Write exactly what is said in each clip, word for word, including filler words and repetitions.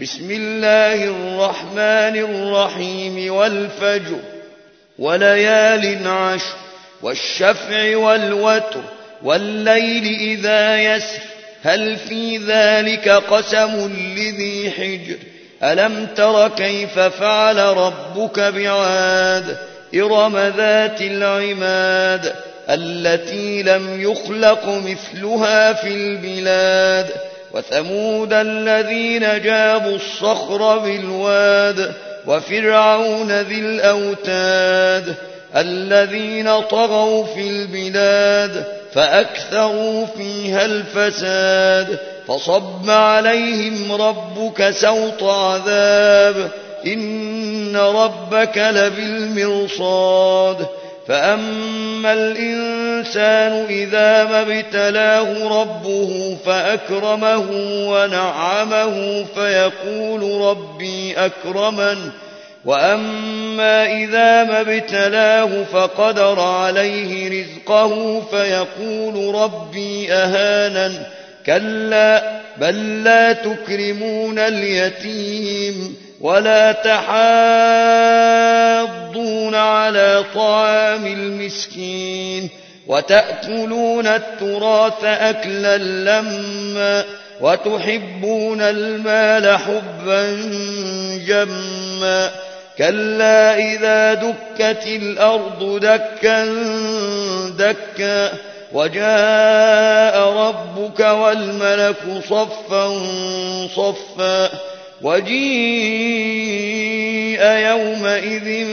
بسم الله الرحمن الرحيم والفجر وليال عشر والشفع والوتر والليل إذا يسر هل في ذلك قسم لذي حجر ألم تر كيف فعل ربك بعاد إرم ذات العماد التي لم يخلق مثلها في البلاد وثمود الذين جابوا الصخر بالواد وفرعون ذي الأوتاد الذين طغوا في البلاد فأكثروا فيها الفساد فصب عليهم ربك سوط عذاب إن ربك لبالمرصاد فأما الإنسان إذا ما ابتلاه ربه فأكرمه ونعمه فيقول ربي أكرمن وأما إذا ما ابتلاه فقدر عليه رزقه فيقول ربي أهانن كلا بل لا تكرمون اليتيم ولا تحاضون على طعام المسكين وتأكلون التراث أكلا لما وتحبون المال حبا جما كلا إذا دكت الأرض دكا دكا وجاء ربك والملك صفا صفا وجيء يومئذ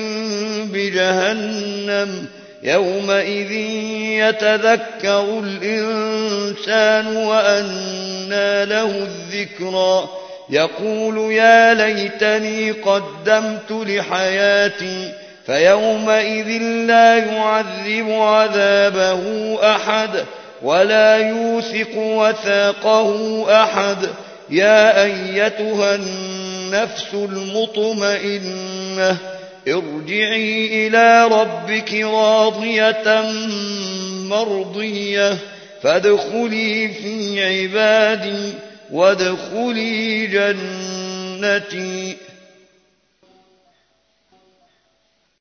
بجهنم يومئذ يتذكر الإنسان وأنى له الذكرى يقول يا ليتني قدمت لحياتي فيومئذ لا يعذب عذابه أحد ولا يوثق وثاقه أحد يا أيتها النفس المطمئنة ارجعي إلى ربك راضية مرضية فادخلي في عبادي وادخلي جنتي